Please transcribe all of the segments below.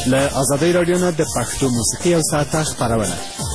له ازادي رادیو نه د پښتو موسیقي او ساعته خبرونه.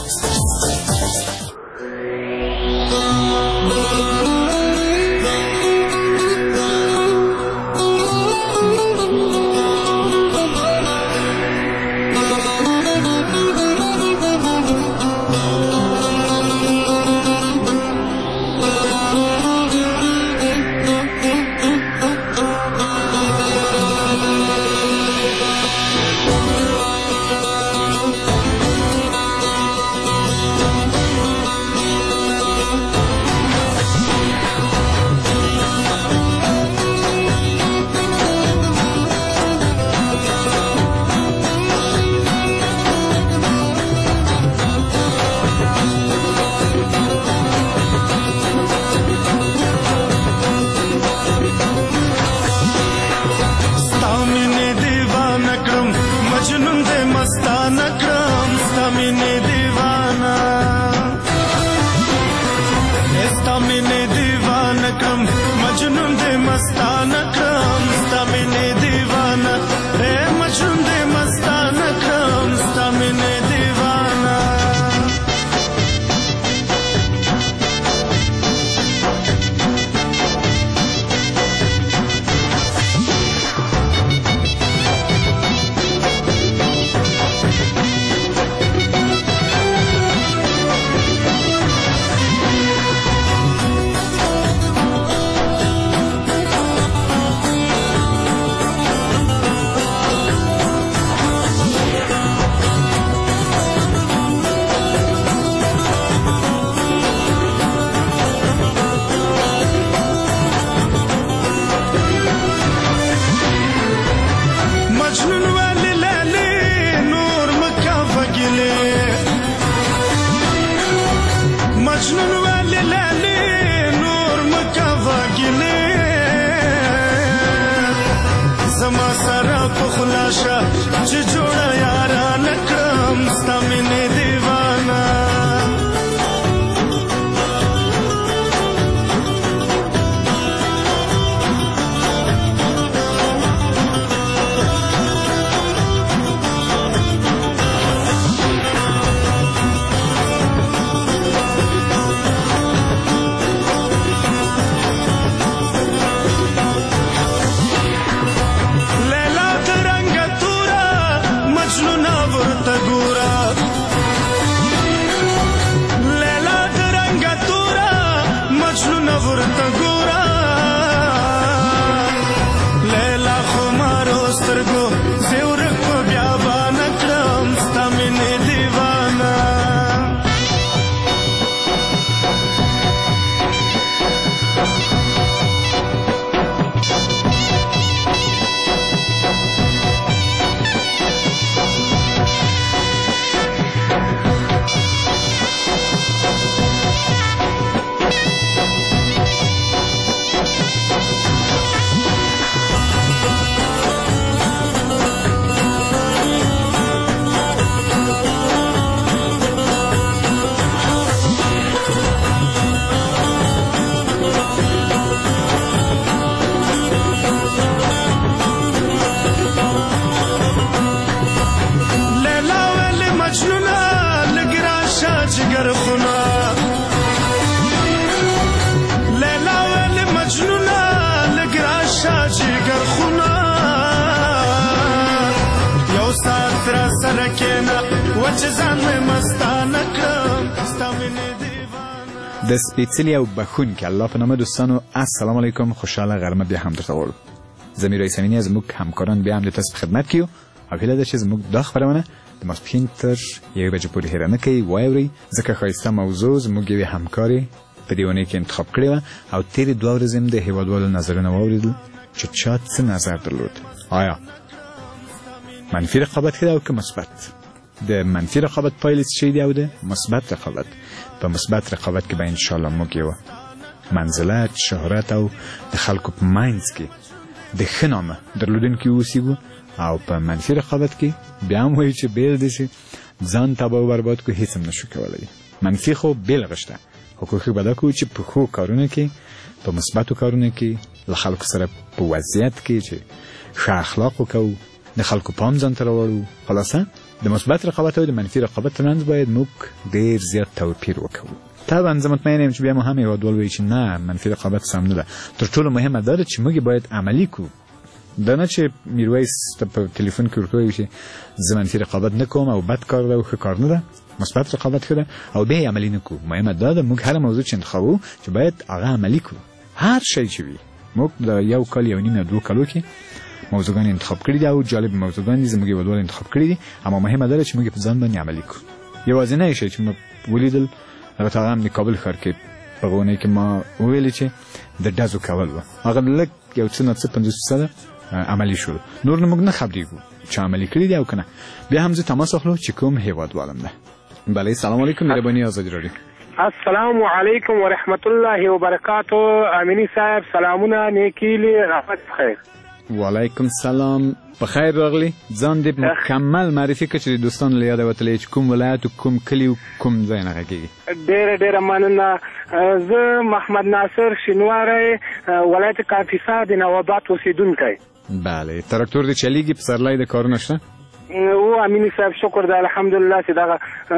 د سپیڅلي او بخونکي الله په نامه دوستانو السلام علیکم، خوشحاله غرمه بیا هم درته غواړو. زه میرویس امینی زموږ همکاران بیا هم د تاسو په خدمت کې یو او هیله ده چې زموږ دا خپرونه د ماسپښین تر 1 بجې پورې هېره نه کوي واورئ، ځکه ښایسته موضوع زموږ یوې همکارې په دې اونۍ کې انتخاب کړې وه او تېرې 2 ورځې هم د هېوادوالو نظرونه واورېدل چې چا څه نظر درلود. آیا منفي رقابت ښه ده او که مثبت؟ د منفي رقابت پایلې څه شی دي او د مثبت رقابت؟ په مثبت رقابت کې به انشاءالله موږ یوه منزلت، شهرت او د خلکو په منځ کې د ښه نامه درلودونکي واوسیږو، او په منفي رقابت کې بیا هم وایو چې بیل دي چې ځان تباه او برباد کړو، هیڅ هم نشو کولی. منفي خو بیلغه شته، خو کوښښ به دا کوو چې په ښو کارونو کې، په مثبتو کارونو کې له خلکو سره په وضعیت کې چې ښه اخلاق وکړو، د خلکو پام ځان ته راوړو. خلاصه د مثبت رقابت او د منفي رقابت ترمنځ باید موږ ډیر زیات توپیر وکړو. طبعا زه مطمئن یم چې بیا مو هم هېوادوال وایي چې نه منفي رقابت سم نه ده. تر ټولو مهمه دا ده چې موږ باید عملي کړو. دا نه چې میرویس په تلیفون کې ورته وایي چې زه منفي رقابت نه کوم او بد کار ده او ښه کار نه ده، مثبت رقابت ښه ده، او بیا یې عملي نه کړو. مهمه دا ده موږ هره موضوع چې انتخابو چې باید هغه عملي کړو. هر شی چې وي موږ د یو کال یو نیم یا 2 کالو کې موضوعګان انتخاب کړي دي او جالب موضوعګان دي زموږ هېوادوال انتخاب کړي دي، اما مهمه دا ده چې موږ په ځان باندې عملي کړو. یوازینی شی چې موږ ولیدل البته هغه هم د کابل ښار کې په هغه اونۍ کې ما وویلې چې د ډزو کول وه، هغه لږ یو څه نه څه 50% عملي شول. نور نه موږ نه خبرېږو چې عملي کړي دي او که نه. بیا هم زه تماس اخلو چې کوم هېوادوالم ده. بله سلام علیکم، مهرباني ازادي راډیو. السلام علیکم ورحمت الله وبرکاتو. امینی صاحب سلامونه، نیکیلی، رحمت بخیر. وعلیکم سلام، بخیر راغلی. ځان دې مکمل معرفي کړه چې د دوستانو له یاده وتلی چې کوم ولایت و کوم کلي و کوم ځای نه غږېږي. ډېره مننه. زه محمد ناصر شینواری، ولایت کاپیسا د نواباد اوسېدونکی. بله، تراکتور دې چلیږي؟ پسرلی د کارونه شته؟ او امینی صاحب شکر ده الحمدلله چې دغه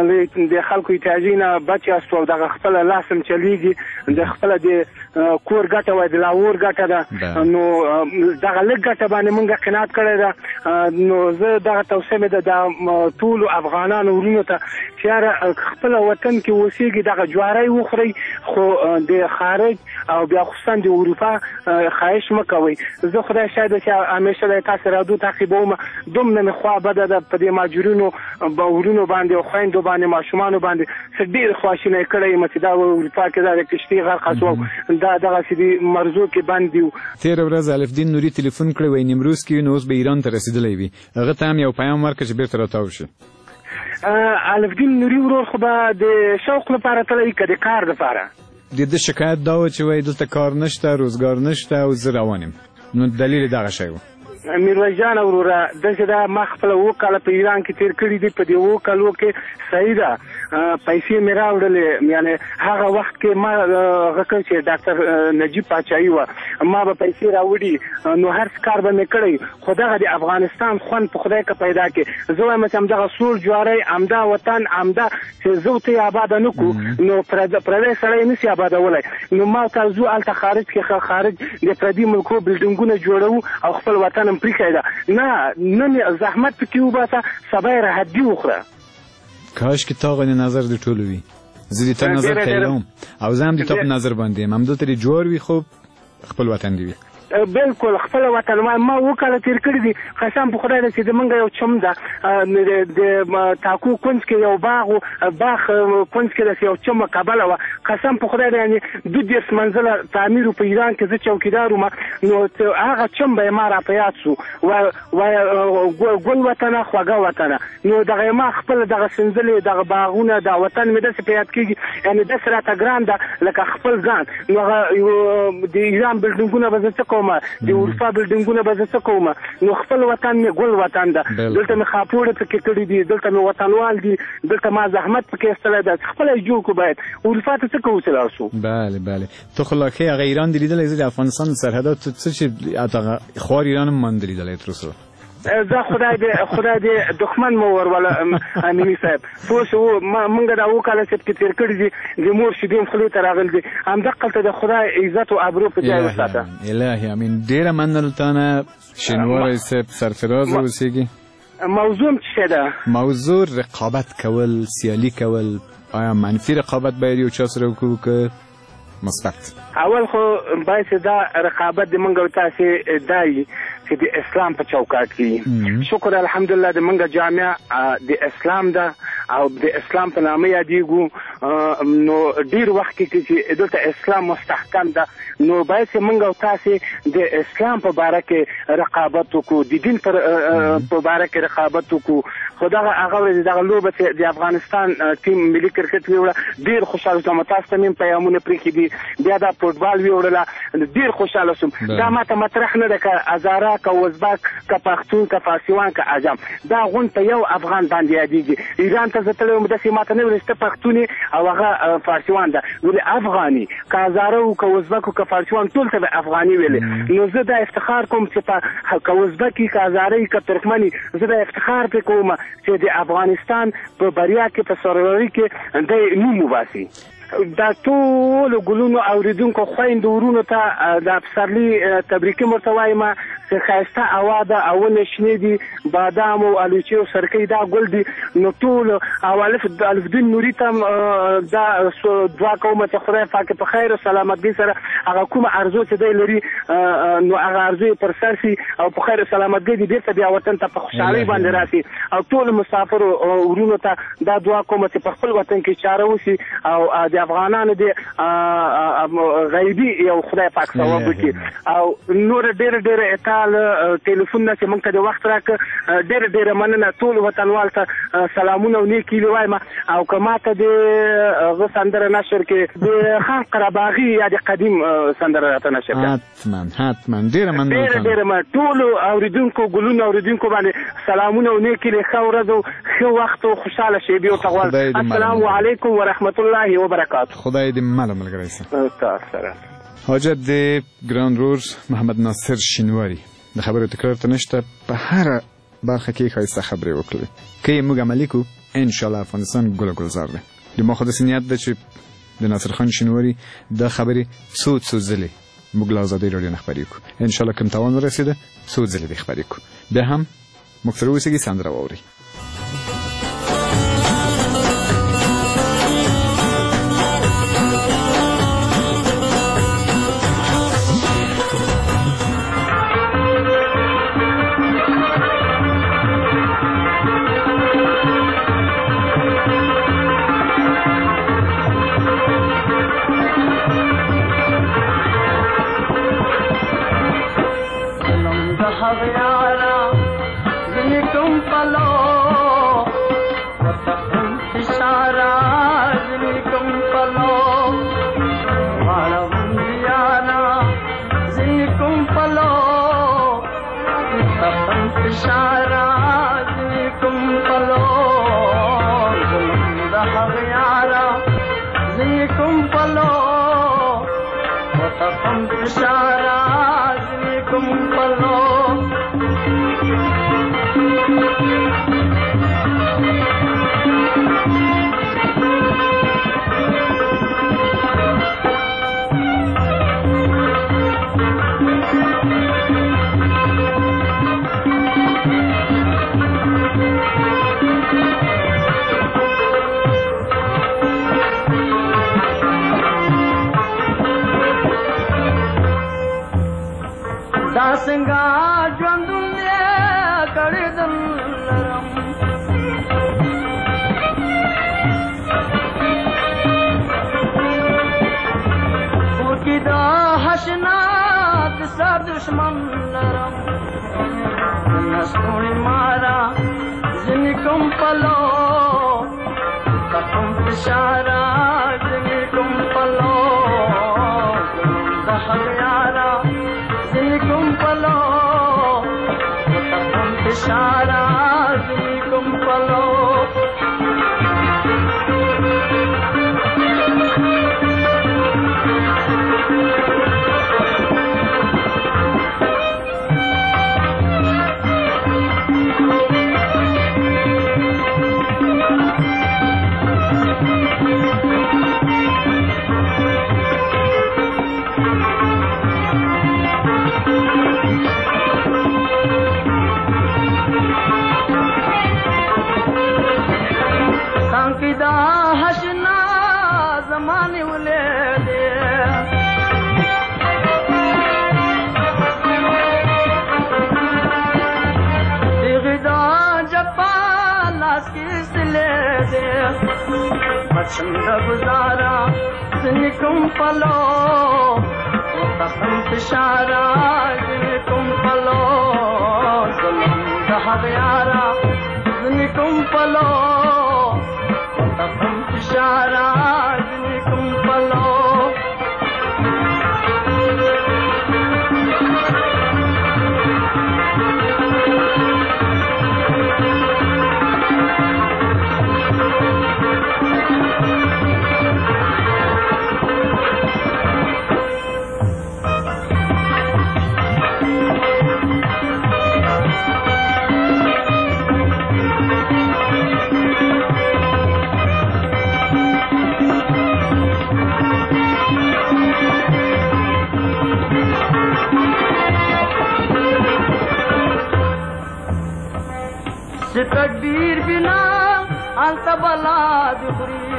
د خلکو احتیاجي نه بچ یاست او دغه خپله لاسم چلیږي، د خپله د کور ګټه وای د لاور ګټه ده، نو دغه لږ ګټه باندې مونږ قناعت کړی ده. نو زه دغه توصیه مې ده د ټولو افغانانو وروڼو ته چې یاره خپله وطن کې اوسېږي دغه جواری وخورئ، خو د خارج او بیا خصوصا د اروپا خواهش مه کوئ. زه خدای شاید چې همیشه د تاسې رادیو تعقیبوم، دومره مې خوا بده ده په دې ماجورینو ورونو باندې او خویندو باندې ماشومانو باندې څه ډېر خواشینی کړی یم چې دا اروپا کې دا د کشتۍ غرقه شوه، دا دغسې د مرزو کې بند دي. تېره ورځ الفدین نوري تلیفون کړی وایي نیمروز کې نو اوس به ایران ته رسېدلی وي، هغه ته هم یو پیام ورکړه چې بېرته راتاو شي. الفدین نوري ورور خو به د شوق لپاره تللی که د کار لپاره؟ د ده شکایت دا و چې وایي دلته کار نشته، روزګار نشته او زه روان یم. نو دلیل دغه شی و. میرویس جان وروره داسې ده، ما خپله 7 کاله په ایران کې تېر کړي دي. په دې 7 کالو کې صحیح ده پیسې مې راوړلې، یعنې هغه وخت کې ما هغه کړ چې ډاکټر نجیب پاچاهي وه، ما به پیسې راوړي نو هر څه کار به مې کړی، خو دغه د افغانستان خوند په خدای که پیدا کړي. زه وایم چې همدغه سوړ جواری، همدا وطن، همدا چې زه ورته یې آباده نه کړو نو پردی سړی نشي آبادولی. نو ما ورته ځو هلته خارج کې خارج د پردي ملکو بلډینګونه جوړوو او خپل وطن هم پرېښی ده. نه زحمت پکې وباسه، سبا یې راحتګي وخوره. کاش کې تا غوندې نظر د ټولو وي. زه د تا نظر کوم او زه هم د تا په نظر باندې یم. همدلته دې جوړ وي خو خپل وطن دې وي. بالکل خپل وطن. ما 7 کاله تېر کړي دي. قسم په خدای ده چې زمونږ یو چم ده د تاکو کونج کې یو باغ کونج کې داسې یو چمه کبله وه. قسم په خدای ده یعنې 22 منزله تعمیر په ایران کې زه چوکیدار وم، نو هغه چم به یې ما را په یاد شو، وایه ګل وطنه خوږه وطنه. نو دغه ما خپل دغه سنځلې دغه باغونه دا وطن مې داسې په یاد کېږي، یعنې داسې راته ګران ده لکه خپل ځان. نو هغه د ایران بلډینګونه به زه څه کوم، د اروپا بلډینګونه به زه څه کوم. نو خپل وطن مې ګل وطن ده. دلته مې خاپوړې پکې کړي دي، دلته مې وطنوال دي، دلته ما زحمت پکې ایستلی ده. خپله یې جوړ کړو. باید اروپا ته څه کوو چې لاړ شو؟ بله ته خو لا ښې هغه ایران دې لیدلی؟ زه د افغانستان د سرحداتو څه چې هغه خوار ایران هم ما نه دی لیدلی تر اوسه. زه خدای دې دښمن مو ورول امینی صاحب پوه شو. مونږ دا 7 کاله چې تېر کړي دي د مور شیدې هم خولې ته راغلي دي. همدقلته د خدای عزت او ابرو په ځای وساته. الهي امین. ډېره مننه تا نه شینواری صاحب، سرفراز اوسېږي. موضوع څه شی ده؟ موضوع رقابت کول، سیالي کول. آیا منفي رقابت باید یو چا سره وکړو که مثبت؟ اول خو باید چې دا رقابت د مونږ او تاسې دا وي چې د اسلام په چوکاټ کې. شکر الحمدلله د مونږ جامعه د اسلام ده او د اسلام په نامه یادېږو. نو ډېر وخت کې چې دلته اسلام مستحکم ده، نو باید چې مونږ او تاسې د اسلام په باره کې رقابت وکړو، د دین په باره کې رقابت وکړو. خو هغه ورځ دغه لوبه چې د افغانستان ټیم ملي کرکټ ویوړه، ډېر خوشحاله شوم. تاسو ته مې پیغامونه پرېښي دي. بیا دا فوټبال ویوړله، ډېر خوشحاله شوم. دا ماته مطرح نه ده که هزاره که ازبک که پښتون که فارسیوان که عجم، دا غونډ په یو افغان باندې یادېږي. ایران ته زه تللی وم، داسې ماته نه ویل چې ته پښتون یې او هغه فارسیوان ده ولې افغاني که هزاره او که ازبک او که فارسیوان ټول ته افغاني ویلې نو زه دا افتخار کوم چې که ازبکي که هزارهي که ترکمني زه دا افتخار پې کوم چې د افغانستان په بریا کې په سرلوړي کې دی نوم وباسي دا ټول ګلونو اوریدونکو خویندو ورونو ته د پسرلي تبریکي ورته وایم چې ښایسته هوا ده او ونې شنې دي بادام او الوچې او سرکۍ دا ګل دي نو ټول او الفدین نوري ته دا دعا کوم چې خدای پاک په خیر او سلامتۍ سره هغه کومه ارزو چې دی لري نو هغه ارزو یې پر سر شي او په خیر او سلامتۍ دې بېرته بیا وطن ته په خوشحالۍ باندې راشي او ټول مسافرو ورونو ته دا دعا کوم چې په خپل وطن کې چاره وشي او د افغانانو د غیبي یو خدای پاک ثواب وکړي او نور ډېر ټلیفونونه چې موږ ته د وخت راکړه ډېره مننه ټول وطنوال ته سلامونه او نیک هیلې وایم او که ما ته د هغه سندره نشر کې د خان قرهباغي یا د قدیم سندره راته نشر کړه حتما ډېره مننه ډېره ټولو اورېدونکو ګلونو اورېدونکو باندې سلامونه او نیک هیلې ښه ورځ او ښه وخت او خوشحاله شېبې ورته غواړم السلام علیکم ورحمت الله وبرکاته خدای دې مله ملګری سه تاسو سره حاجت د ګران رور محمد ناصر شینواری د خبرو تکرار ته نشته په هر برخه کې ښایسته خبرې وکړي که موږ عملي کو ان شاء الله افغانستان ګل ګلزار دی د ما خو داسې نیت ده چې د ناصر خان شینواری دا خبرې څو ځلې موږ له ازادۍ راډیو نه خپرې کړو ان شاء الله کوم تاوان ورسېده څو ځلې دې خپرې کړو بیا هم موږ سره اوسېږي سندره واورئ تدبیر بنا انت بلاد خوري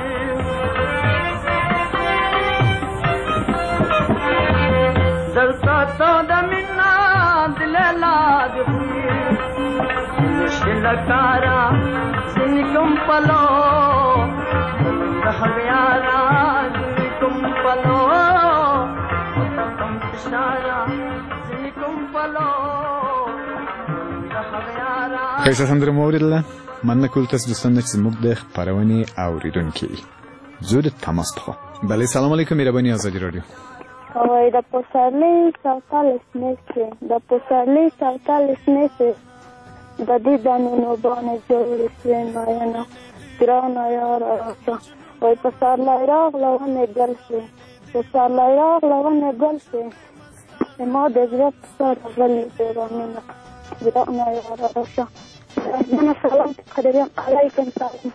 دلتا تو د منا دل لاد خوري مشکل کارا سنکم پلو رحمیارا سنکم پلو تم تشارا سنکم پلو ښایسته سندره مو اورېدله. مننه کوو تاسو دوستان چې زموږ د خپرونې اورېدونکي زه د تماس په خوا. بله سلام علیکم مهرباني ازادي راډیو. وای د پسرلي سوتل سنېسې د پسرلي سوتل سنېسې د دې دانونو باندې جوړې شوې ماینه ګرانه یاره راشه وای پسرلی راغله ونې ګل شوې پسرلی راغله ونې ګل شوې زما د زړه په سر غلې ډېره مینه ګرانه یاره راشه منه سلام قدریم علیکم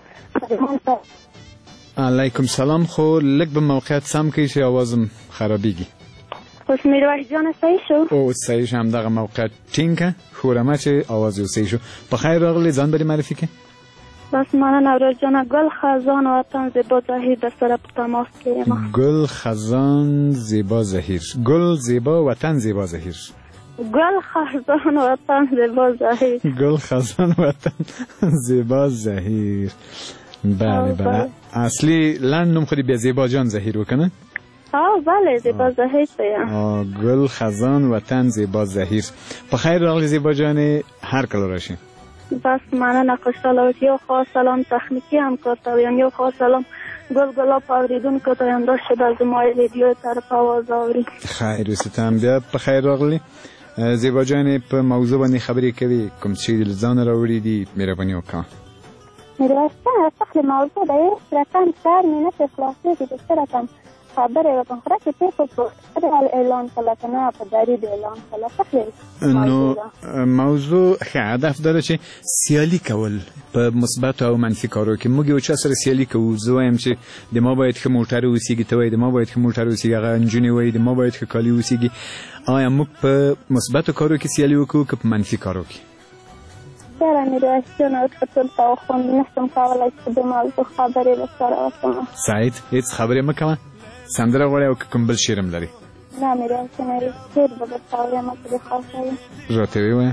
سلام علیکم سلام. خو لږ به موقعیت سم کړئ چې اوازم خرابېږي. اوس میرویس جان صحیح شو؟ او صحیح شو. همدغه موقعیت ټینګ که ښورمه چې اواز یې صحیح شو. په خیر راغلی ځان به دې معرفي کړې. بس مننه ورور جانه ګل خزان وطن زیبا زهیر در سره په تماس کې یم. ګل خزان زیبا زهیر. ګل زیبا وطن زیبا زهیر. گل خزان وطن زیبا زهیر. گل خزان وطن زیبا زهیر. بله بله. اصلی لند نوم خودی بیا زیبا جان زهیر وکنه؟ بله زیبا زهیر بیا. گل خزان وطن زیبا زهیر. په خیر راغلی زیبا جان هر کله راشین. بس مننه خوشحاله اوسئ. یو خاص سلام تخنیکی همکار ته ویم یو خاص سلام گل گلاب اوریدونکو ته هم داشته د زما رادیو طرف آواز اوري. خیر اوسئ. ته هم بیا په خیر راغلی. زیبا جان په موضوع باندې خبرې کوي کوم چې د ځان راوړي دي مهرباني وکړه. میرویس جان اصل موضوع د یو رقم سر مې نه خلاصېږي د څه رقم خبرې وکړم خو راکې په اعلان کله که نه په دریب اعلان کله نو موضوع ښه هدف داره چې سیالي کول په مثبت او منفي کارو کې موږ یو چا سره سیالي کوو. زه وایم چې د ما باید ښه موټر اوسیږي ته وایي د ما باید ښه موټر اوسیږي هغه نجونې وایي د ما باید ښه کالي اوسیږي. آیا موږ په مثبتو کارو کې سیالي وکړو که په منفي کارو کې؟ چېرې میرویس جان اوس په ټول تاوخون نشم کولی چې د موضوع خبرې ورسره وکړم. سعید هېڅ خبرې مه کوه. سندره غواړې او که کوم بل شعر هم لرې؟ نه میرویس جان شعر به درته وایم چې دې خوښوي. راته ووایه.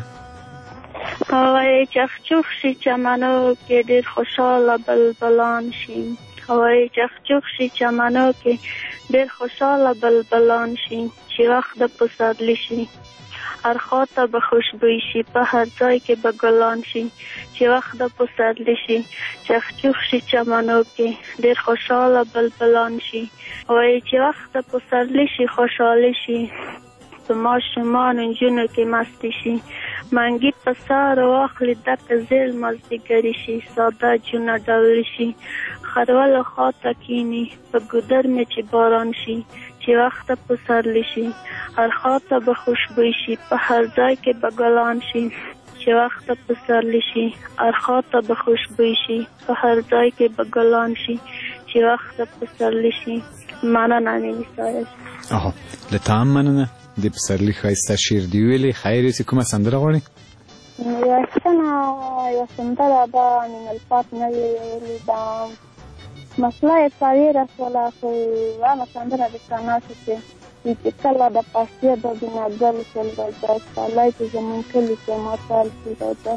هوای چخچوخ شي چمنو کې ډېر خوشحاله بلبلان شي هوای چخچوخ شي چمنو کې ډېر خوشحاله بلبلان شي چې وخت د پسرلی شي هر خواته به خوشبویي شي په هر ځای کې به ګلان شي چې وخت د پسرلی شي چخچوخ شي چمنو کې ډېر خوشحاله بلبلان شي هوای چې وخت د پسرلی شي خوشحالي شي په ماشومانو نجونو کې مستی شي منګي په سر واخلي ډکه زیړ مازدیګري شي ساده جونه ډول شي خرولو خواته کیني په ګودر مې چې باران شي چې وخت پسرلی شي هر خواته به خوشبویي شي په هر ځای کې به ګلان شي چې وخت پسرلی شي هر خواته به خوشبویي شي په هر ځای کې به ګلان شي چې وخت پسرلی شي. مننه نویسایش. له تا هم مننه. د پسرلي ښایسته شعر دې ویلې. خیر یې کومه سندره غواړې؟ میرویسجانه یوه سندره ده من الفات نوې ویلې ده مسله یې تغیره شوله خو هغه سندره د سناسو چې کله د پاستیا د بیناګل شول راځه سپرلی چې زمونږ کلي کې ماتال شي راځه.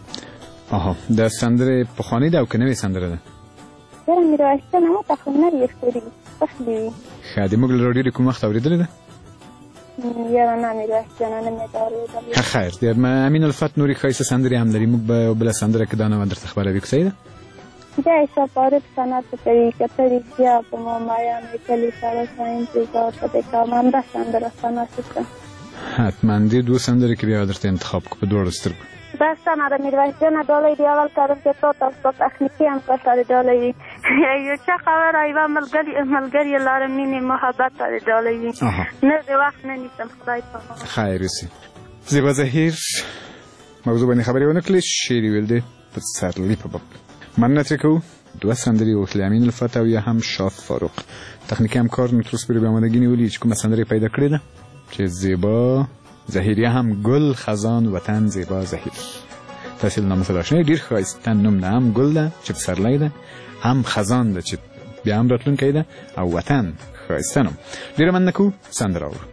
د سندرې پخوانۍ ده او که نوې سندره ده؟ یاره میرویسجانه ما ته خو نوې ښکاري پخلي وي. ښه د موږ له راډیو د کوم وخت اورېدلې ده؟ یاره نه میرویسجانه نه مې ده اورېدلې. خیر د امین الفت نورې ښایسته سندرې هم لري. موږ به یو بله سندره کې دا نه درته خبروي که صحیح ده؟ بیا یې شفارت صنعت کوي که ته رښتیا په ما مایم یې کلي سره ستا انتظار په دې کوم همدا سندره صنعت کړه. حتما دې دوه سندرې کې بیا درته انتخاب کړو په دواړو سترګو. بس نه میرویسجانه ډالۍ دی اول کارم چې تا ستا تخنیکي همکار سره ډالۍ وي یو څه خبره یوه ملګري لاره مینې محبت سره ډالۍ وي نه د وخت نه نیسم خدای پاک. خیر اوسې. زیبا زهیر موضوع باندې خبرې ونه کړې شعر یې ویل دی پسرلي په باب. مننه ترې کوو. دوه سندرې وکړلې امین الفت او یا هم شاد فاروق. تخنیکي همکار نو تر اوسه پورې به آمادګي نیولي چې کومه سندره پیدا کړې ده چې زیبا زهیر یا هم گل خزان وطن زیبا زهیر. تاسو له نامه سره شنه ډیر ښایسته نوم ده، هم ګل ده چې پسرلی ده، هم خزان ده چې بیا هم راتلونکی ده، او وطن ښایسته نوم. ډیره مننه کوو. سندره اورو.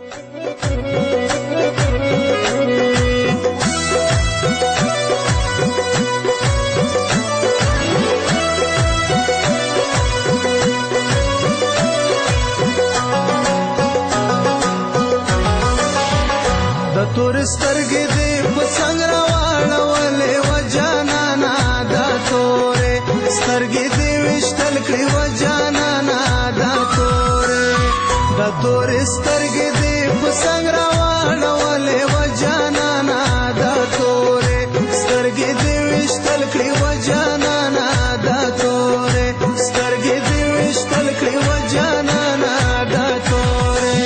تور سترګې دې په څنګ راواړولې و جانانا، دا تورې سترګې دې ویشتل کړې و جانانا، دا تورې سترګې دې په څنګ راواړولې و جانانا، دا تورې سترګې دې ویشتل کړې و جانانا، دا تورې سترګې دې ویشتل کړې و جانانا، دا تورې.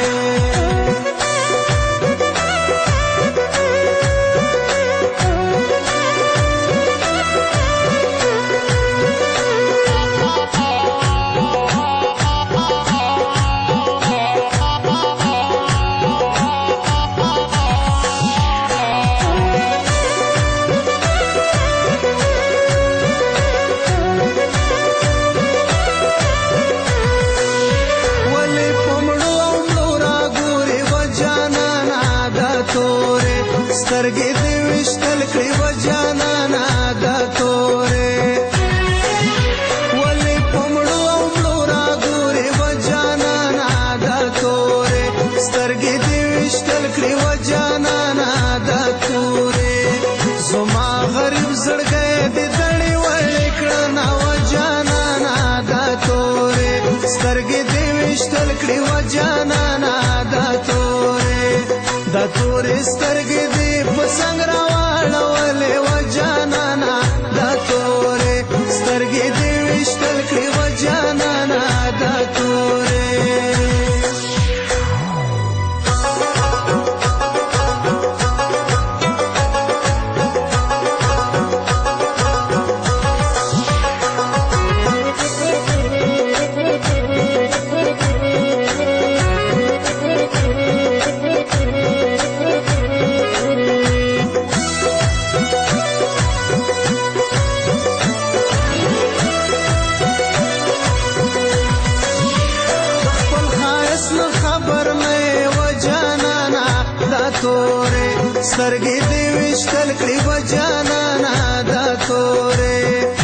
سترګې دې ویشتل کړې و جانانا، دا تورې ولې په مړو او مړو راګورې و جانانا، دا تورې سترګې دې ویشتل کړې و جانانا، دا تورې زما غریب زړګی دې دړې وړې کړنه و جانانا، دا تورې سترګې دې ویشتل کړې و جانانا، دا تورې دا تورې سترګې دې په څنګ راواړولې و جانانا، دا تورې سترګې دې ویشتل کړې و جانانا، دا تورې. سترګې دې ویشتل کړې و جانانا، دا تورې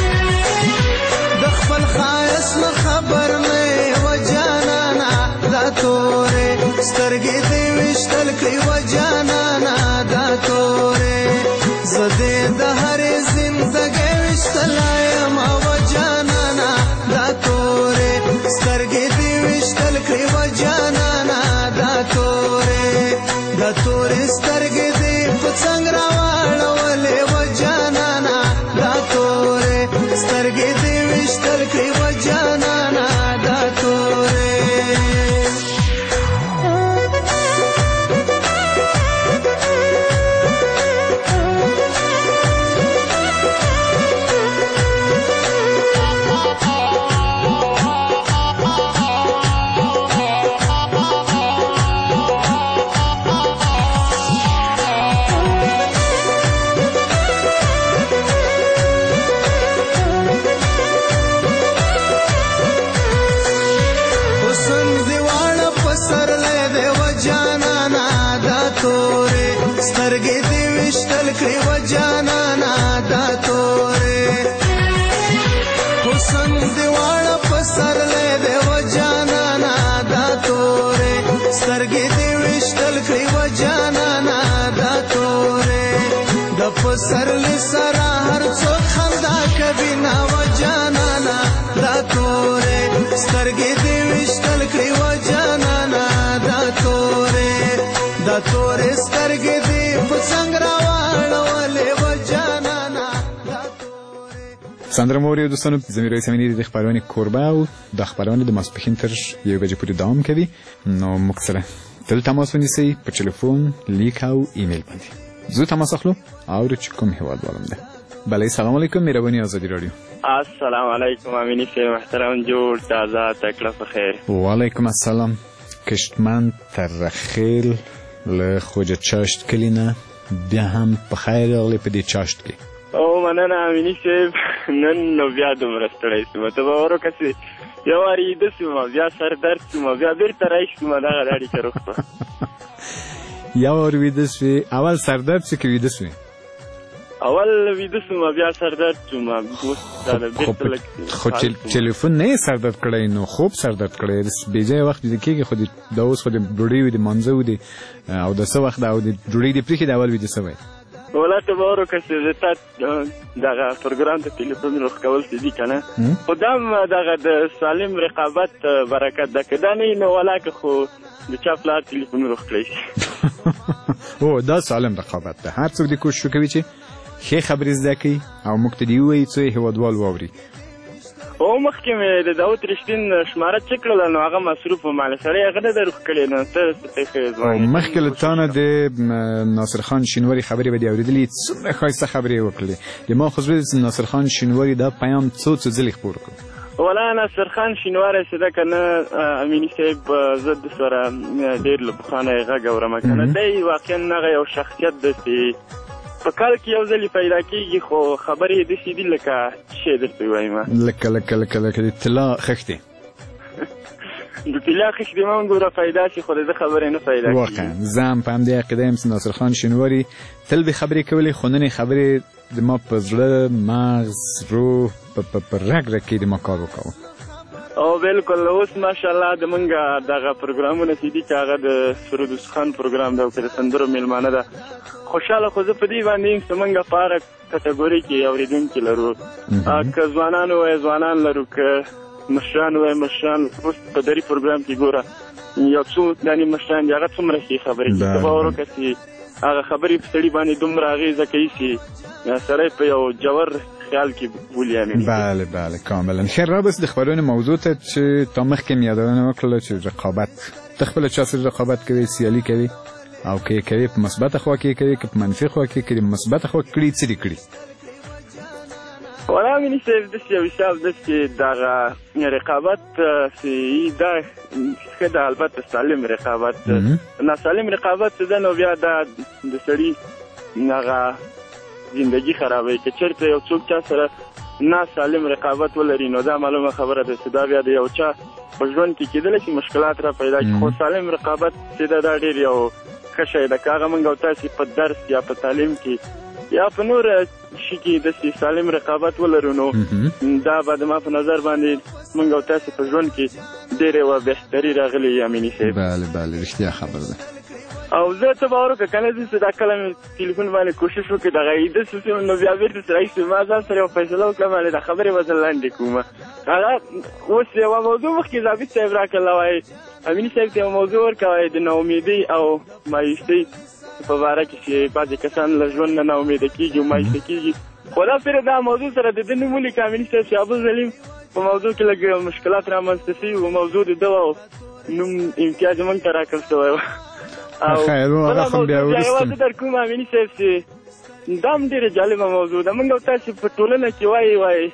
د خپل ښایست نه خبر نه و جانانا، دا تورې سترګې دې ویشتل کړې و جانانا، دا تورې زه دې د هرې زندګۍ ویشتلی یم و جانانا، دا تورې سترګې دې ویشتل کړې و جانانا، دا تورې دا تورې سترګې دې په څنګ راواړولې و جانانا، دا تورې سترګې دې ویشتل کړې و جانانا، دا تورې. سترګې دې ویشتل کړې و جانانا، دا تورې حسن دې واړه په سرلی دی و جانانا، دا تورې سترګې دې ویشتل کړې و جانانا، دا تورې د پسرلی سره هر څوک خندا کوي نه و جانانا، دا تورې سترګې دې ویشتل کړې و جانانا، دا تورې دا تورې سترګې دې په څنګ راواړولې و جانانا، دا تورې. سندره مو اورید دوستانو. زمیر رئیس امینی د خبرونه کوربه او د خبرونه د ماسپښین تر 1 بجې پورې دوام کوي. نو موږ سره تل تماس ونیسئ په ټلیفون، لیک او ایمیل باندې. زو تماس اخلو او چې کوم هیواد والم ده. بله سلام علیکم. مهربانی آزادی رادیو. السلام علیکم امینی سے محترم جوړ تازه تکلیف خیر. وعلیکم السلام. کشتمن ترخیل له خوجه چاشت کلینه بیا هم په خیر راغلی په دې چاشت کې. او مننه امیني صاحب، نن نو بیا دومره ستړی شوم. ته به ورو کسې یو وارې ویده شوم، بیا سر درد شوم، بیا بېرته راشوم، دغه اړیکه روغ شوه. یو وار ویده شوې، اول سر درد شو که ویده شوې؟ اول ویده شوم بیا سر درد شوم. خو ټلیفون نه یې سر درد کړی نو خوب سر درد کړی بې ځایه وخت ویده کېږي. خو د اوس خو د ډوډۍ وي د مانځه و او د څه وخت او د ډوډۍ د پرېښې د اول ویده شوی. والله ته به ورو کسې د تا دغه پروګرام ته ټلیفون روغ کول چې دي که نه، خو دا هم دغه د سالم رقابت برکت ده. که دا نه وي نو ولاکه خو د چا پلار ټلیفون روغ کړی شي. او دا سالم رقابت ده. هر څوک دې کوشش وکوي چې ښې خبرې زده کړي او موږ ته دې ووایي څو یې هېوادوال واوري. او مخکې مې د داود رښتین شماره چک کړله نو هغه مصروف و ماله سړی هغه نه ده روغ کړی. نو ته مخکې له تا نه د ناصر خان شینواري خبرې به دې اورېدلې، څومره ښایسته خبرې یې وکړلې. د ما خو زړه چې ناصر خان شینواري دا پیام څو ځلې خپور کړو. والله ناصر خان شینواری چې ده که نه امیني صاحب، زه د سره ډېر له پخوانه یې غږ اورم که نه. دی واقعا هغه یو شخصیت ده چې په کال کې یو ځلې پیدا کېږي، خو خبرې یې داسې دي لکه څه شی درته ووایم، لکه د طلا خښتې. د طلا خښتې مه ګوره پیدا شي، خو د ده خبرې نه پیدا کېږي. واقعا زه هم په همدې عقیده یم چې ناصر خان شینواري تل به خبرې کولې، خو نن یې خبرې زما په زړه، مغز، روح، په رګ کې د ما کار وکاوه. او بالکل اوس ماشاءالله د مونږ دغه پروګرامونه چې دي چې هغه د سرودوس خان پروګرام ده او که د سندرو میلمانه ده، خوشحاله خو زه په دې باندې یم چې مونږ په هره کټګورۍ کې اورېدونکي لرو. که ځوانان ووایه ځوانان لرو، که مشران ووایه مشران. اوس په دري پروګرام کې ګوره یو څو دانې مشران دي، هغه څومره ښې خبرې کوي. ته به وروکه چې هغه خبرې په سړي باندې دومره اغېزه کوي چې سړی په یو جوور خیال کې بولي. بله کاملا. خیر رابس د خبرونې موضوع ته چې تا مخکې مې یادونه وکړله چې رقابت، ته خپله چا سره رقابت کوي، سیالي کوي، او که یې کوي په مثبته خوا کې کوي، که په منفي خوا کې کوي. مثبته خوا کړي څه دې کړي؟ والله امیني صاحب داسې یو حساب ده چې دغه رقابت چې دا ښه ده، البته سالم رقابت. ناسالم رقابت چې ده نو بیا دا د سړي هغه زندگی خرابوي. که چېرته یو څوک چا سره ناسالم رقابت ولري نو دا معلومه خبره ده چې دا بیا د یو چا په ژوند کې کېدلی چې مشکلات را پیدا کړي. خو سالم رقابت چې ده دا ډېر یو ښه شی ده. که هغه موږ او تاسې په درس یا په تعلیم کې یا په نور شي کې داسې سالم رقابت ولرو نو دا به د ما په نظر باندې موږ او تاسې په ژوند کې ډېرې یوه بهتري راغلې امیني صاحب. بله رښتیا خبر ده. او زه ته به وروکه که نه زه چې دا کله مې تلیفون باندې کوشش وکړې دغه ویده شوم نو بیا بېرته سره ایستم. ما ځان سره یو فیصله وکړه باندې دا خبرې به زه لاندې کوم. هغه اوس یوه موضوع مخکې ضابط صاحب راکړله، وایي امیني صاحب ته یوه موضوع ورکوه د ناامیدۍ او مایوسۍ په باره کې چې بعضې کسان له ژوند نه ناامیده کېږي او مایوسه کېږي. خو دا پرې دا موضوع سره د ده نوم ولیکه امیني صاحب چې ابوظلیم په موضوع کې لږ مشکلات رامنځته شوي و. موضوع د ده او نوم امتیاز موږ ته راکړل شوی و. خیر هغه خو بیا وروسته در کوم امیني صاحب چې دا هم ډېره جالبه موضوع ده. موږ او تاسې په ټولنه کې وایي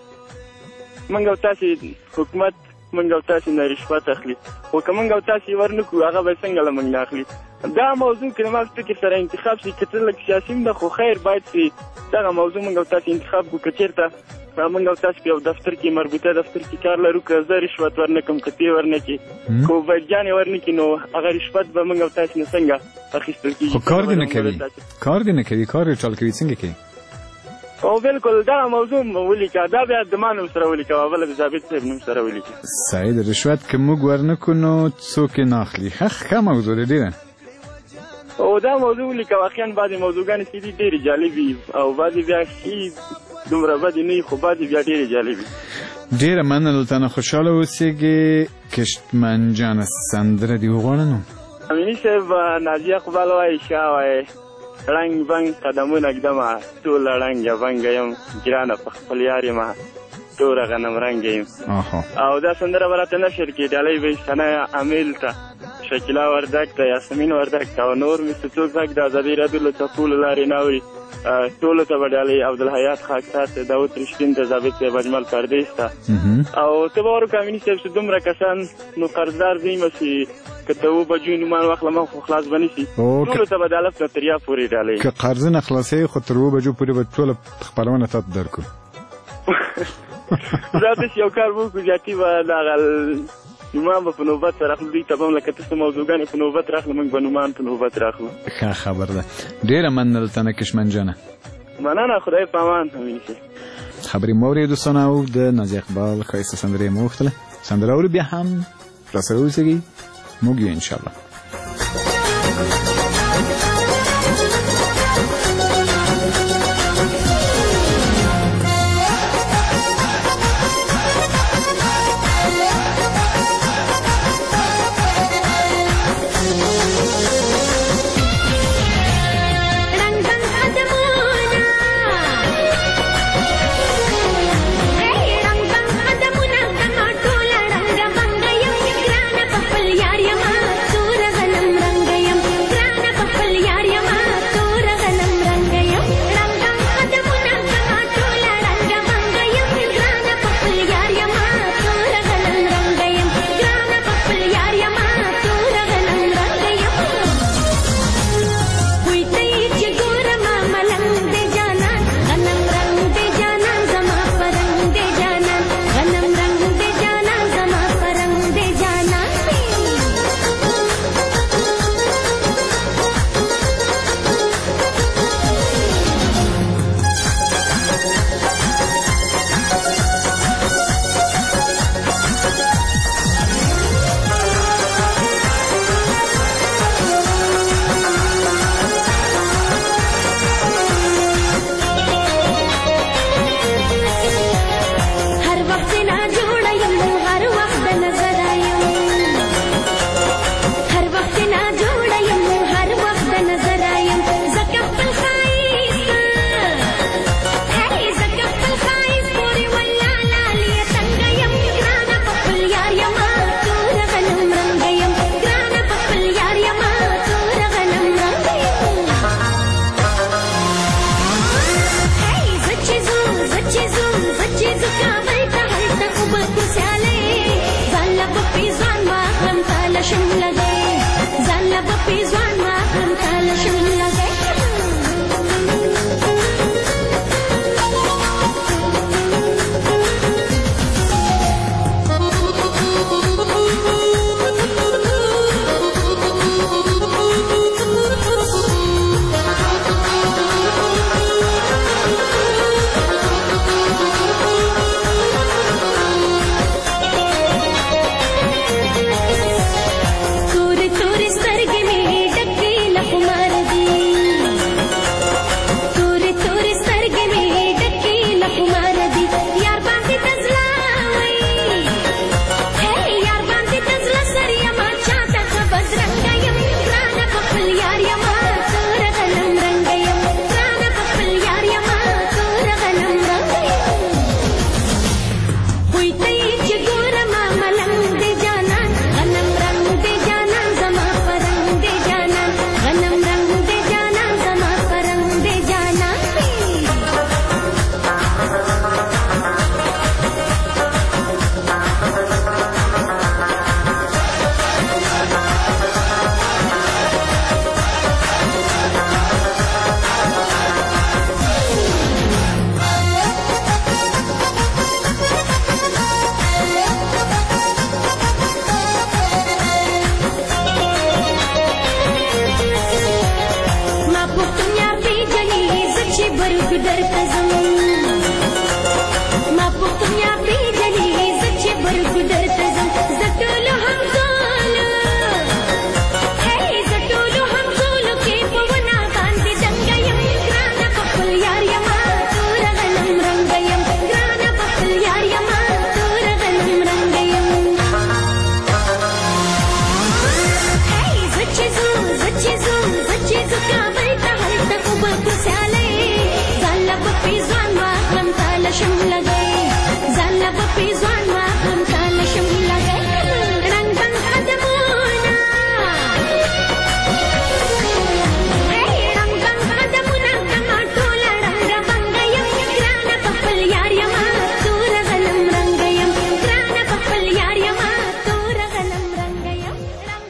موږ او تاسې حکومت موږ او تاسې نه رشوت اخلي، خو که موږ او تاسې ورنکړو هغه به څنګه له موږ نه اخلي. دا موضوع که زما فکر سره انتخاب شي، که څه لږ سیاسي هم ده خو خیر باید چې دغه موضوع موږ او تاسې انتخاب کړو. که چېرته موږ او تاسې په یو دفتر کې مربوطه دفتر کې کار لرو، که زه رشوت ورنکړم که ته یې ورنکړې، که وبایدجان یې ورنکړي نو هغه رشوت به موږ او تاسې نه څنګه اخیستل کېږي؟ خو کار دې نه کوي کار یې چال کوي څنګه کوي؟ او بالکل دا موضوع ولیکه، دا بیا د ما نوم سره ولیکه او بله د ضابط صاحب نوم سره ولیکه. صحیح ده. رشوت که موږ ورنکړو نو څوک یې نه اخلي. ښه موضوع ده ډېره. او دا موضوع ولیکه. واقعا بعضې موضوعګانې چې دي ډېرې جالبې او بعضې بیا ښې دومره بدې نه وي خو بعضې بیا ډېرې جالبې. ډېره مننه له تا نه. خوشحاله اوسېږې. کشتمن جانه سندره دې وغواړه نو. امیني صاحب نازیه اقبال وایي شا وایي رنګ بنګ قدمونه ږدمه ټوله ړنګه بنګه یم ګرانه په خپل یار یمه توره غنم رنګه یم. او دا سندره به راته نشر کړي. ډالۍ به یې ثنا امیل ته، شکیلا وردګ ته، یاسمین وردګ ته او نور مې چې څوک غږ د ازادۍ راډیو له څپو له لارې نه اوري ټولو ته به ډالۍ. عبدالحیات خاکسار ته، داود رښتین ته، ضابط صاحب اجمل پردیس ته. او ته به وروکه امیني صاحب چې دومره کسان نو قرضدار ځایمه چې که ته 7 بجو نومان واخلم خو خلاص به نه شي ټولو ته به د الف نه تر یا پورې ډالۍ که قرض نه خلاصوي خو تر 7 بجو پورې به ټوله خپرونه تا ته درکړو دا داسې یو کار وکړو زیاتي به دغه نومان به په نوبت راخلو دوی ته به هم لکه تاسو موضوعګانې په نوبت راخلو موږ به نومان په نوبت راخلو ښه خبر ده ډېره مننه درته نکشمن جانه مننه خدای په امان همیشه خبرې مو اورېدو دوستانو او د نازي اقبال ښایسته سندرې یې مو وغوښتله سندره اورو بیا هم راسره اوسئ موږ یو انشاءالله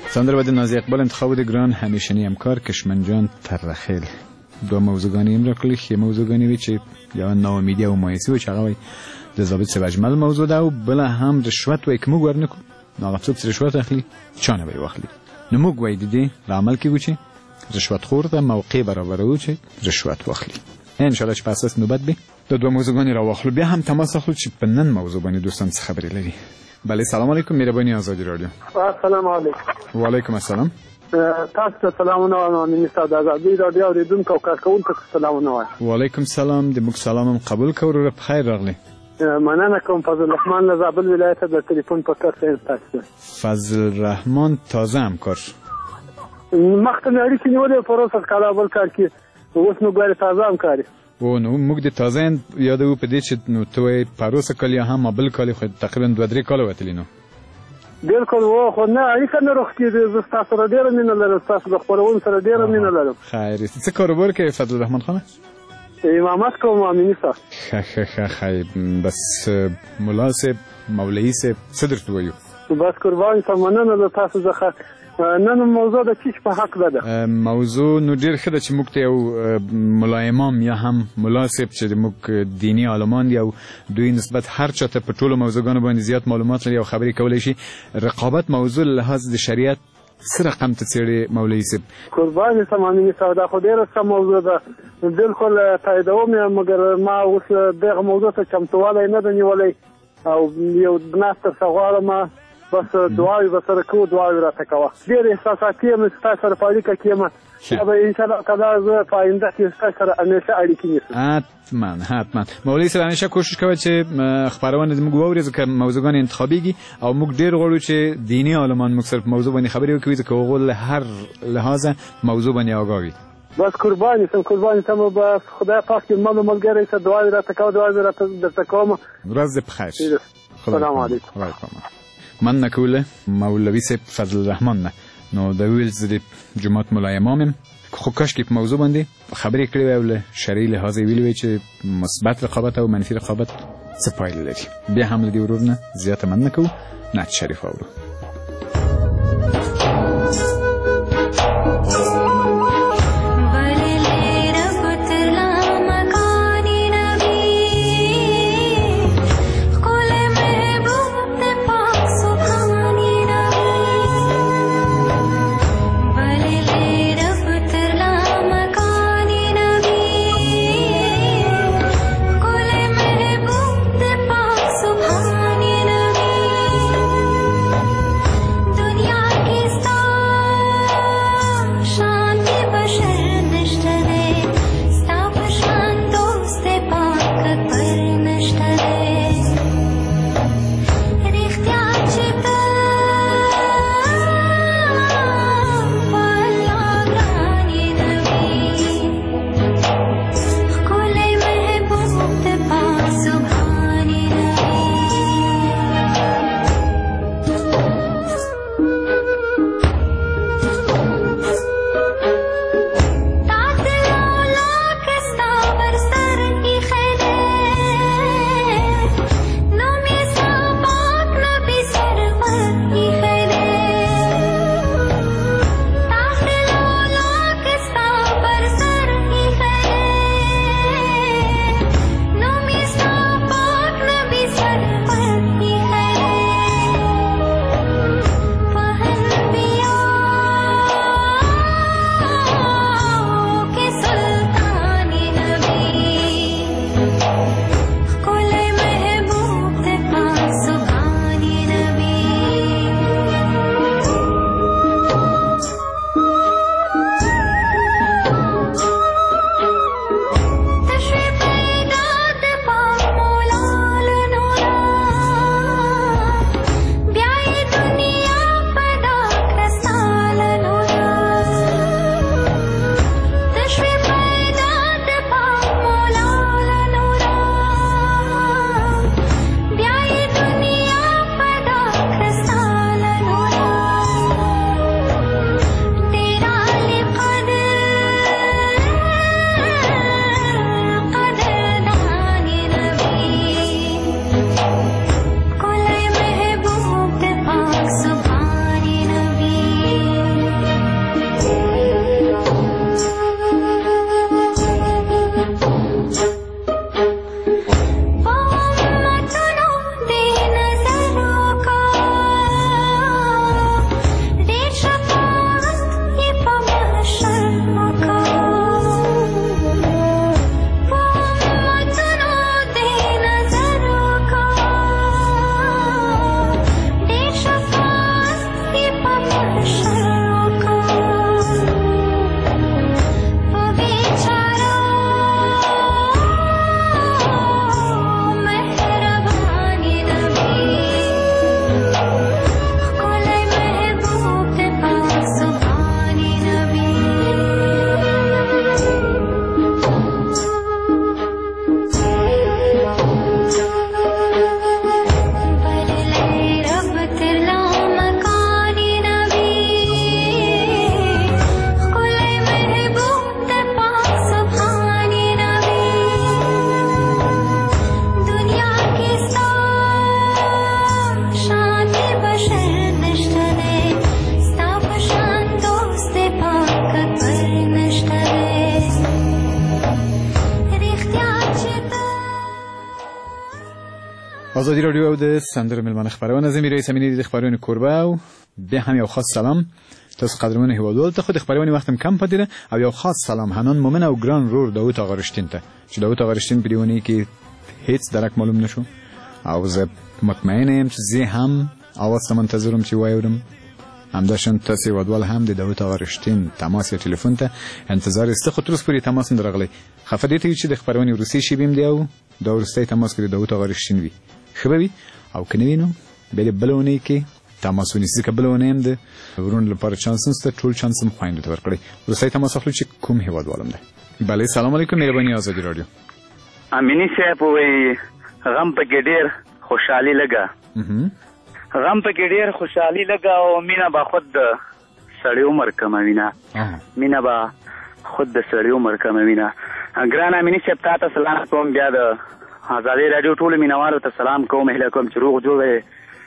ساندر و نازی اقبال انتخاب گران همیشنی همکار کشمنجان ترخیل دو موضوعانی امرا کلیخ یه موضوعانی وی چه یا ناامیدی و مایسی و چقدر د ضابط سوجمل موضوع ده و بلا هم رشوت و اکمو ور نکو ناغفصوب رشوت اخلی چانه بری واخلی نموگ وی دیدی رعمل کی گوچی رشوت خورده موقع برابر او چه رشوت واخلی انشالله چه پس نوبت بی دو موضوعانی را واخلو بیا هم تماس اخلو چه پنن موضوع بانی دوستان خبری لری بله سلام علیکم مهربانی آزادی رادیو السلام علیکم و علیکم السلام تاسو ته سلامونه وایم مینسټر د آزادۍ راډیو اوریدونکو او کارکوونکو ته سلامونه وایم وعلیکم السلام د موږ سلام قبول کوو او بخیر راغلی مننه کوم فضل الرحمن له زابل ولایت د ټلیفون په کار تاسو فضل الرحمن تازه همکار مخکې اړیکې نیولې پروسس کارابل کار کې اوس نو ګوري تازه همکاري و نو موږ د تازه یادو په دې چې نو توې پروسه کلی هم بل کلی خو تقریبا 2-3 کال وتلی نو بالکل و خو نه اړیکه نه روخ کې د تاسو سره ډیره مینه لرم تاسو د خبرون سره ډیره مینه لرم خیر څه کاروبار کوي فضل الرحمن خان امامت کوم امینی صاحب خیر بس مناسب مولوی سے صدر تو یو بس قربان سمنه له تاسو ځخه نن موضوع د چیش په حق ده موضوع نو ډیر خده چې موږ ته یو ملایمام یا هم مناسب چې موږ دینی عالمان دی او دوی نسبت هر چاته په ټولو موضوعګانو باندې زیات معلومات لري او خبرې کولای شي رقابت موضوع له لحاظ د شریعت سره رقم ته چیرې مولوی صاحب قربان سمانی سودا خو ډیره سم موضوع ده بالکل تاییدوم مګر ما اوس دغه موضوع ته چمتواله نه دی نیولې او یو بناستر څغواله بس دعاوی بسره کو دعاوی را تکوا ډیر احساساتي مستا سره پالیکه کیما ابا ان شاء الله تعالی زه پاینده کې سره همیشه اړیکې نیسم حتما مولوی سره همیشه کوشش کوي چې خبرونه زموږ ووري ځکه موضوعګان انتخابيږي او موږ ډیر غواړو چې دینی عالمان موږ صرف موضوع باندې خبرې وکړو ځکه هغه هر لحاظه موضوع باندې آگاهي بس قربانی سم بس خدای پاک دې ملګری ته دعاوی را تکوا دعاوی را تکوم ورځ بخیر السلام علیکم من نکوله مولوی سیب فضل الرحمن نه نو د ویلز د جماعت مولا امامم خو کاش کې په موضوع باندې خبرې کړې وای ول شرعي لحاظ ویلوي چې مثبت رقابت او منفي رقابت څه پایله لري بیا هم د ورورنه زیاته من نکو نه شریف اورو ازادي رادیو او د سندرو ملمنه خبرونه زمي رئیس امینی د خبرونه کوربه او بیا هم یو خاص سلام تاسو قدرمن هیوادوال ته خود خبرونه وختم کم پاتیده او یو خاص سلام هنان مومن او ګران رور داوود آقا رشتین ته چې داوود آقا رشتین په دیونه کې هیڅ درک معلوم نشو او زه مطمئن یم چې زه هم اواز منتظرم چې وایم همداشون تاسو هیوادوال هم د داوود آقا رشتین تماس یا تلیفون ته انتظار است خو تر اوسه پورې تماس نه راغلی خفه دي ته چې د خبرونه روسي شي بیم دی او دا ورسته تماس کړی داوود آقا رشتین وی خبري او کنوینو بل بلونی کې تماسونی څخه بلونیم د ورون لپاره چانس نشته ټول چانس هم خويند ته ورکړي ورسته تماس اخلو چې کوم هیوادوالم ده بله سلام علیکم مهرباني ازادي رادیو امینی صاحب وی غم په کې ډیر خوشحالي لګا غم په کې ډیر خوشحالي لګا او مینا با خود سړی عمر کموینا مینا با خود د سړی عمر کموینا ګران امینی صاحب تاسو سلام کوم بیا د ازادي رادیو ټول مینوالو ته سلام کوم اهله کوم چې روغ جوړ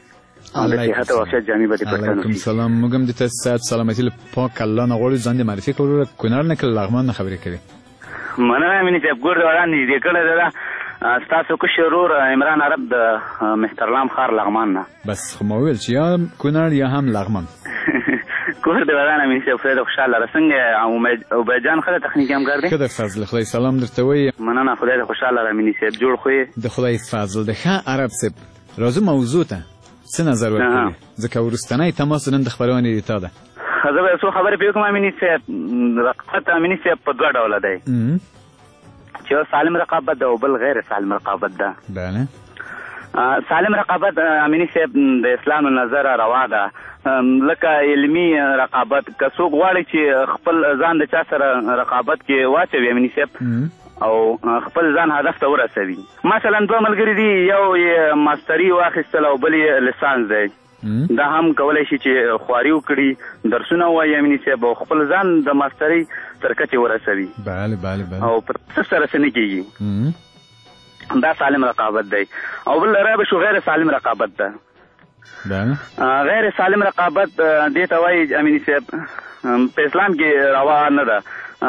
علیکم سلام موږ د تاسو سلامتی له پاک الله نه غوړو ځان دې معرفي کړو کونړ نه کله لغمان نه خبرې کړې مننه مینه چې ګور وړاندې دې کړه دا تاسو کو شرور عمران عرب د محترلام خار لغمان نه بس خو مو ویل چې یا کونړ یا هم لغمان کور دې وړاندې مینه چې فرید خوشاله رسنګ او بجان خله تخنیکی هم ګرځي خدای فضل خدای سلام درته وي مننه خدای خوشاله را مینه چې جوړ خو د خدای فضل د ښه عرب سب راځو موضوع ته څه نظر ورکړي ځکه ورستنی تماس نن د خبرونه دی تا ده زه به څو خبرې پیو کوم امینی صاحب رقابت امینی صاحب په دوه ډوله دی چې سالم رقابت ده او بل غیر سالم رقابت ده بله سالم رقابت امینی صاحب د اسلام نظر روا ده لکه علمی رقابت که څوک غواړي چې خپل ځان د چا سره رقابت کې واچوي امینی صاحب او خپل ځان هدف ته ورسوي مثلا دوه ملګري دي یو ماستري واخیستل او بل لیسانس دی دا هم کولای شي چې خواري وکړي درسونه وایي امینی صاحب او خپل ځان د ماستري تر کچې ورسوي بله بله بله او پر څه سره څه نه کېږي دا سالم رقابت دی او بل رابه شو غیر سالم رقابت ده بله غیر سالم رقابت دې ته وایي امینی صاحب په اسلام کې روا نه ده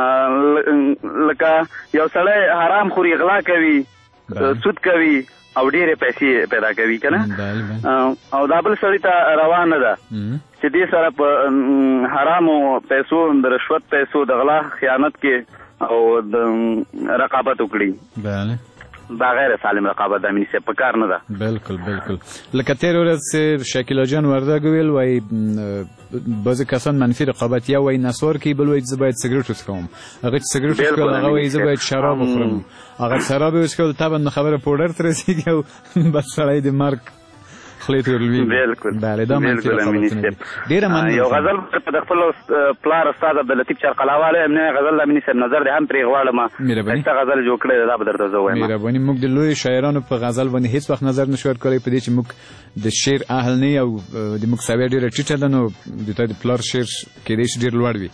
لکه یو سړی حرام خوري غلا کوي سود کوي او ډېرې پیسې پیدا کوي که نه او دا بل سړي ته روا نه ده چې دې سره په حرامو پیسو د رشوت پیسو د غلا خیانت کې او د رقابت وکړي بله دا غیر سالم رقابت د امینی صاحب په کار نه ده بالکل بالکل لکه تېره ورځ شکیلا جان وردګ ویل وایي بعضې کسان منفي رقابت یا وایي نسوار کوي بل وایي زه باید سګرټ وڅښم هغه چې سګرټ وڅښل هغه وایي زه باید شراب وخورم هغه شراب یې وڅښل طبعا خبره پوډر ته رسېږي او بس سړی د مرګ خولې ته ورلوېږي بالکل بله دا منفي رقابتونه دي ډېره مننه یو غزل د خپل پلار استاد عبداللطیف چرقلاوالی غزل د امینی صاحب نظر دی هم پرې غواړم ښایسته غزل جوړ کړی دی دا به درته زه وایم مهرباني موږ د لویو شاعرانو په غزل باندې هېڅ وخت نظر نشو ورکولی په دې چې موږ د شعر اهل نه یو د موږ سویه ډېره ټیټه ده نو د تا د پلار شعر کېدی شي ډېر لوړ وي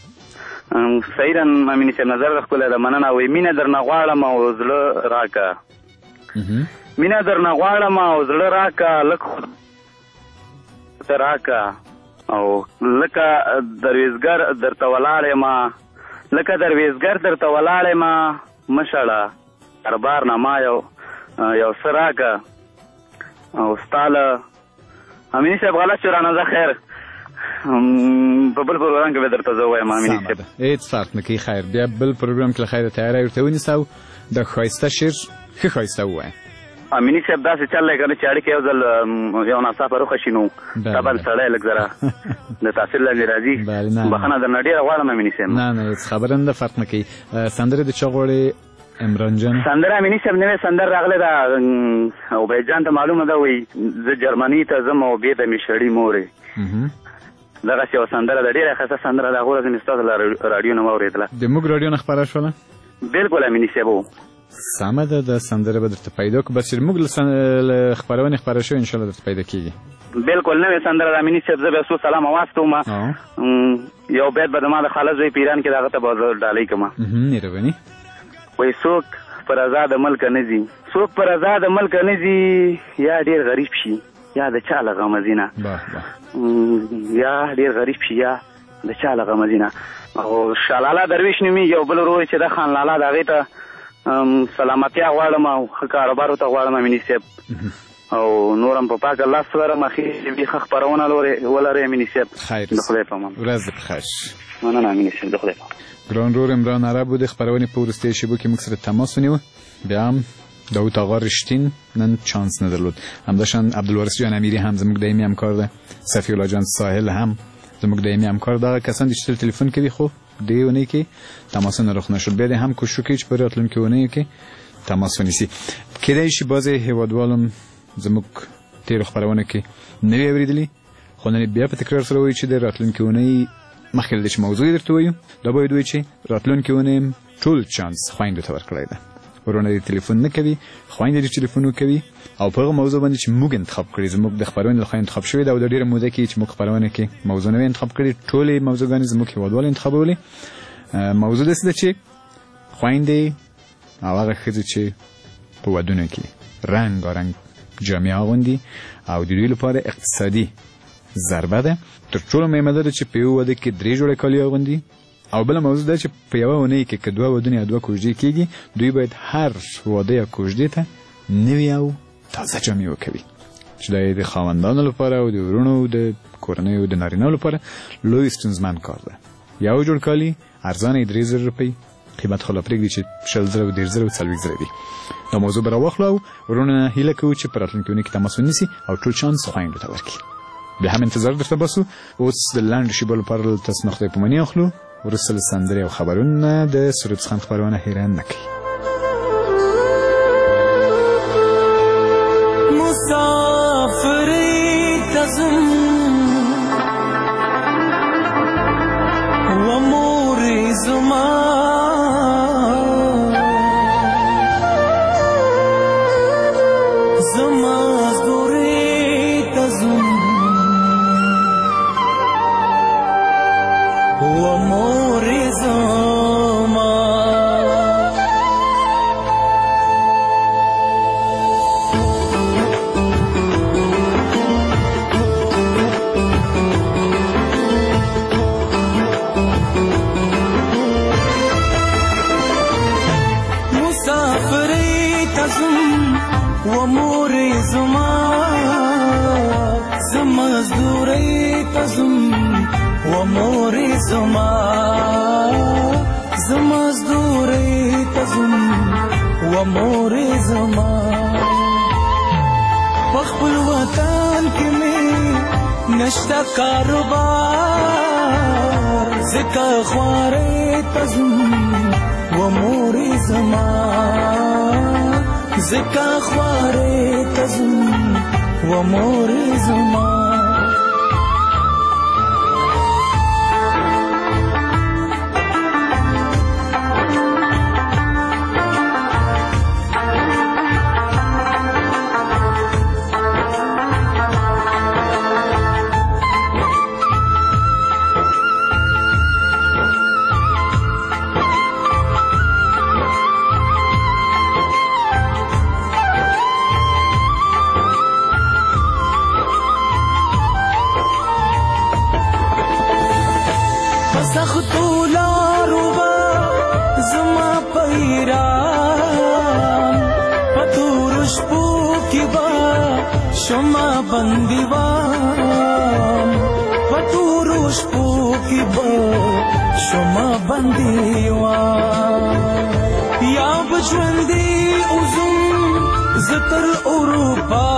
صحیح ده امینی صاحب نظر د ښکلی ده مننه وایي مینه درنه غواړم او زړه راکه مینه درنه غواړم او زړه راکه لږ راکا او لکه درویزګر درته ولاړ یم لکه درویزګر درته ولاړ یم مشړه دربار نه ما یو څه راکه او ستا له امیني صاحب غلط شو رانه زه خیر په بل پروګرام کې به درته زه وایم امیني صاحب هېڅ فرق نه کوي خیر بیا بل پروګرام کې له خیره تیاری ورته ونیسه او د ښایسته شعر ښه ښایسته ووایه امینی صاحب داسې چل دی که نه چې اړیکې یو ځل یو ناڅاپه روښه شي نو طبعا سړی لږ ذره د تاثیر لاندې راځي بخښنه درنه ډېره غواړم امیني صاحب نه نه هېڅ خبره نه ده فرق نه کوي سندرې د چا غواړې عمران جان سندره امیني صاحب نوې سندر راغلی ده او بیجان ته معلومه ده وایي زه جرمني ته ځم او بې ته مې شړي مورې دغسې یوه سندره ده ډېره ښایسته سندره ده هغه ورځ مې ستاسو له راډیو نه واورېدله د موږ راډیو نه خپره شوله بلکل امیني صاحب سمه ده د سندره به درته پیدا کړو بس چې موږ له خپرونې خپره شو انشاءالله درته پیدا کېږي بلکل نوې سندره د امیني صاحب زه بیا څو سلام واستوم یو بیت به د ما د خاله زوی په ایران کې د هغه ته به زه ډالۍ کړم مهرباني وایي څوک پر آزاد ملکه نه ځي څوک پر آزاد ملکه نه ځي یا ډېر غریب شي یا د چا له غمه ځي نه یا ډېر غریب شي یا د چا له غمه ځي نه او شالاله درویش نومېږي او بل ورور چې د خان لالا د هغې ته سلامتیا غواړم او ښه کاروبار ورته غواړم امیني صاحب او نورم په پاک الله سره مخې بیخه خپرونه ولرئ امیني صاحب. خیر د خدای په امان. ورځ دې بخیر. مننه امیني صاحب، د خدای په امان. ګران ورور عمران عرب د خپرونې په وروستۍ شیبو کې موږ سره تماس ونیو. بیا هم داود آقا رشتین نن چانس ندرلود. همداشان عبدالوارث جان امیری هم زموږ دایمي همکار ده. صفی الله جان ساحل هم زموږ دایمي همکار ده. کسان چې تلیفون کوي خو دې ونی کې تماس نه رخ نشد. بیا هم کوشش کوي چې په راتلونکي ونی کې تماس ونیسي. کېدای شي بعضې هیوادوالم زموږ تیر خبرونه کې نوی اوریدلی، خو نن بیا په تکرار سره وایي چې د راتلونکي ونی مخکې له دې چې موضوع درته وایو دا باید وایي چې راتلونکي ونی ټول چانس خویندو ته ورکړی ده. ورونه دې تلیفون نه کوي، خویندې دې تلیفون کوي او په هغه موضوع باندې چې موږ انتخاب کړي. زموږ د خبرونې لخوا انتخاب شوی ده او د ډېره موده کې چې موږ خبرونه کې موضوع نه انتخاب کړي، ټولې موضوعګانې زموږ هیوادوال انتخابولې. موضوع داسې ده چې خویندې او هغه ښځې چې په ودونو کې رنګارنګ جامې اغوندي او د دوی لپاره اقتصادي ضربه ده. تر ټولو مهمه ده چې په یو واده کې 3 جوړې کالي اغوندي. او بله موضوع ده چې په یوه اونۍ کې که 2 ودونه یا 2 کوژدې کېږي، دوی باید هر واده یا کوژدې ته نوې او تازه جامې وکوي چې دا د خاوندانو لپاره او د ورونو او د کورنیو او د نارینه‌و لپاره لوی ستونزمن کار ده. یو جوړ کالي ارزانه 3000 روپۍ، قیمت خو لا پرېږدي چې 60,000 او 10,000 او 40,000 دي. دا موضوع به راواخلو او ورونه هیله کوو چې په راتلونکي اونۍ کې تماس ونیسي او ټول چانس خویندو ته ورکړي. بیا هم انتظار درته باسو. اوس د لنډ شیبو لپاره تاسو نه خدای په مني اخلو. وروسته له سندرې او خبرونه د سرود خان خبرونه حیران نه کوي. مسافري تزم وموري زمازدوري تزم وموري وموري زمازدوري تزم وموري زمازدوري تزم وموري بخبل وطن کې مې نشتا کاروبار زکا خوارې تزم وموري زکا خوارې تزم وموري شما بندیوان پتوروش پوکی با شما بندیوان یا بجوندی اوزم زتر اروپا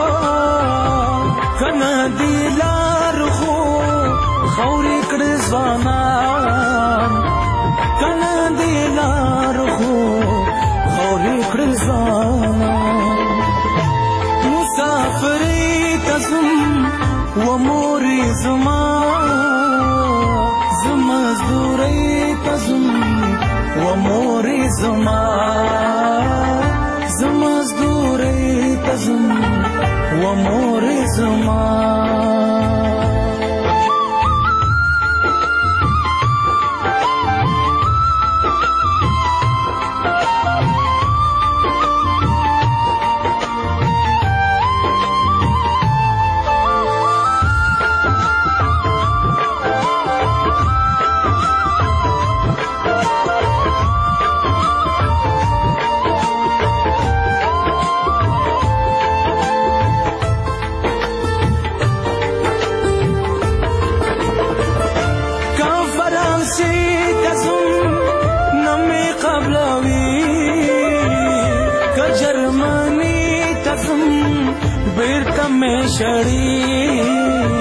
کنا دیلار خو خوری کڑزوانان کنا دیلار خو خوری کڑزوانان مسافري تزم وموري زمازدوري تزم وموري زمازدوري تزم وموري جرمني تزم بیرته مې شړې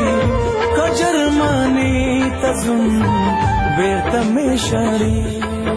که جرمني تزم بیرته مې شړې